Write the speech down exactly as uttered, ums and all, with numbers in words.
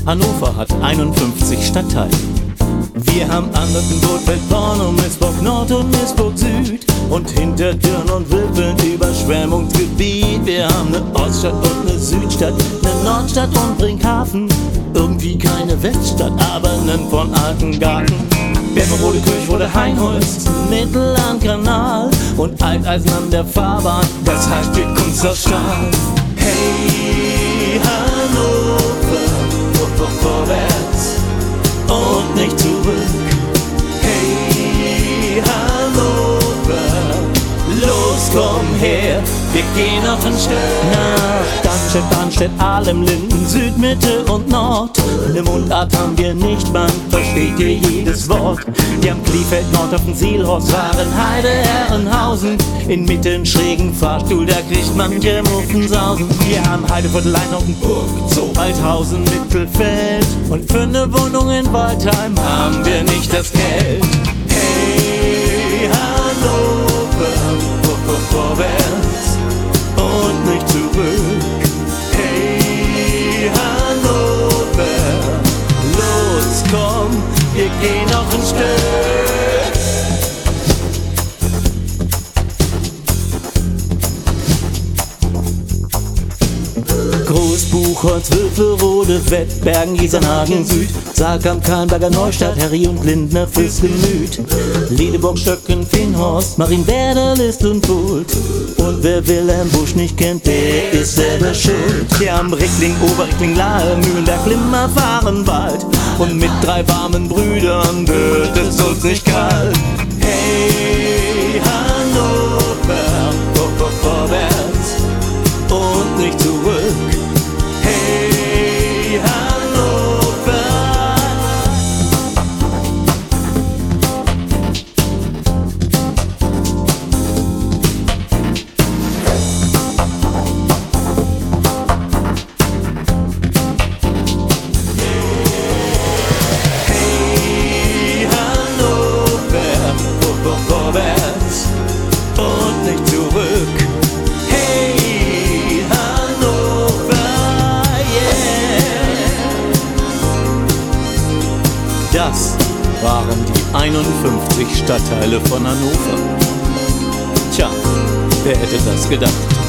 Hannover hat einundfünfzig Stadtteile. Wir haben Anderkenburg, Feldborn und Missburg Nord und Missburg Süd und Hintertürn und Wilpen, Überschwemmungsgebiet. Wir haben ne Oststadt und ne Südstadt, ne Nordstadt und Brinkhafen. Irgendwie keine Weststadt, aber nen von Altengarten. Wermerode, Kirchrode, Heinholz, Mittellandkanal und Alteisen an der Fahrbahn, das heißt wir Kunst aus Stahl. Hey Hannover, vor, vor, vorwärts und nicht zurück. Hey Hannover, los komm her, wir gehen auf den Stern. Nach Darmstadt, Darmstadt, Ahlem, Linden, Süd, Mitte und Nord. Ne Mundart haben wir nicht, man versteht hier jedes Wort. Wir haben Kliefeld, Nordhofen, Sielhorst, Warenheide, Herrenhausen. In Mitte einen schrägen Fahrstuhl, da kriegt manche Muffensausen. Wir haben Heideviertel, Leinhofen, Burg, Zoo, Waldhausen, Mittelfeld. Und für ne Wohnung in Waldheim haben wir nicht das Geld. Hey Hannover, vor, vor, vorwärts und nicht zurück. Hey Hannover, los komm, wir gehen auf ein Stück. Großbuchholz, Wülferode, Wettbergen, Gießernhagen Süd, Saarkamp, Kahlenberger, Neustadt, Herrie und Lindner fürs Gemüt. Ledeburg, Stöcken, Finhorst, Marienwerder, List und Bult. Und wer Wilhelm Busch nicht kennt, der ist selber schuld. Wir haben Rickling, Oberrickling, Lahe, Mühlenberg, Limmer, Vahrenwald. Und mit drei warmen Brüdern wird es uns nicht kalt. Hey Hannover, vor, vor, vorwärts und nicht zurück. Hey Hannover. Hey Hannover, vor, vor, vorwärts und nicht zurück. Hey Hannover, yeah. Das waren die einundfünfzig Stadtteile von Hannover. Tja, wer hätte das gedacht?